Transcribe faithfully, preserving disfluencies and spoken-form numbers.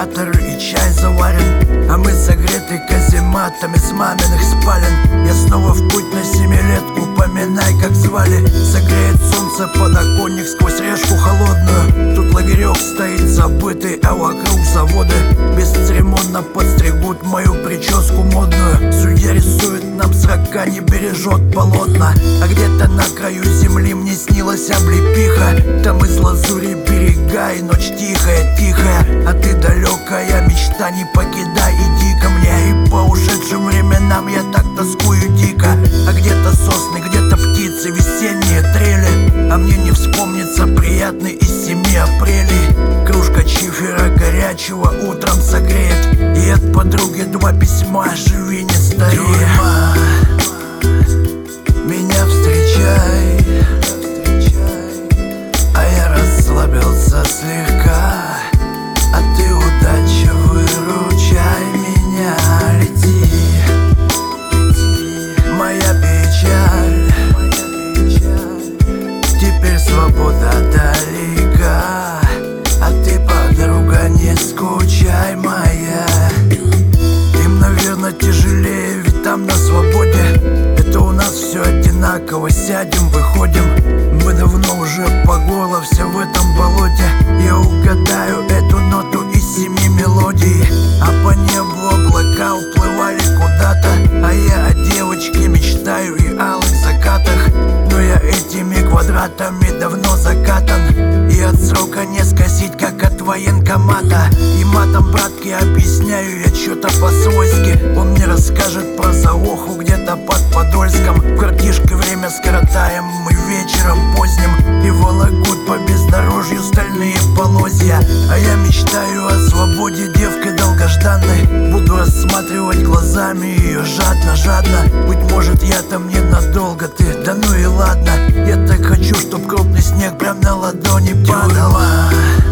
радиатор и чай заварен, а мы согреты казематами с маминых спален. Я снова в путь на семилетку, поминай, как звали. Согреет солнце подоконник сквозь решку холодную. Тут лагерек стоит забытый, а вокруг заводы бесцеремонно подстригут мою прическу модную. Судья рисует нам срока, не бережет полотна. А где-то на краю земли мне снилась облепиха. Там из лазури берега и ночь тихая, тихая. А ты далекая мечта, не покидай, иди ко мне. И по ушедшим временам я так тоскую дико. А где-то сосны, где-то птицы, весенние трели. А мне не вспомнится приятный из семи апрелей. Кружка чифера горячего утром согреет, и от подруги два письма: живи, не старей. Тюрьма, меня встречай, а я расслабился слегка. А ты, удача, выручай меня, лети. Моя печаль, теперь свобода далека. А ты, подруга, не скучай, моя. Им, наверное, тяжелее, ведь там на свободе это у нас все одинаково. Сядем, выходим, мы давно уже по горло все в этом болоте. Я угадаю эту ноту из семи мелодий, а по небу облака уплывали куда-то. А я о девочке мечтаю и алых закатах. Но я этими квадратами давно закатан, и от срока не скосить, как от военкомата. И матом, братки, объясняю я что-то по-свойски. Он мне расскажет про заоху где-то под Подольском. В картишке время скоротаем мы вечером поздним, и волокут по бездорожью стальные полозья. А я мечтаю о свободе, девкой долгожданной. Буду рассматривать глазами ее жадно-жадно. Быть может, я там ненадолго, ты, да ну и ладно. Я так хочу, чтоб крупный снег прям на ладони падал.